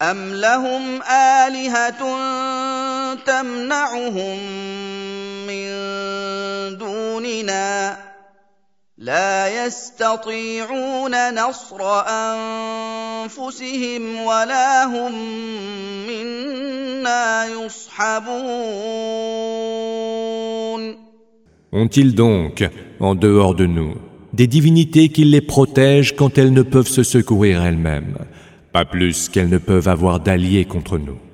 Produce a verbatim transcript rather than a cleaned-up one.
أَمْ لَهُمْ آلِهَةٌ تَمْنَعُهُم مِّن دُونِنَا ۚ لَا يَسْتَطِيعُونَ نَصْرَ أَنفُسِهِمْ وَلَا هُم مِّنَّا يُصْحَبُونَ. Ont-ils donc, en dehors de nous, des divinités qui les protègent quand elles ne peuvent se secourir elles-mêmes, pas plus qu'elles ne peuvent avoir d'alliés contre nous?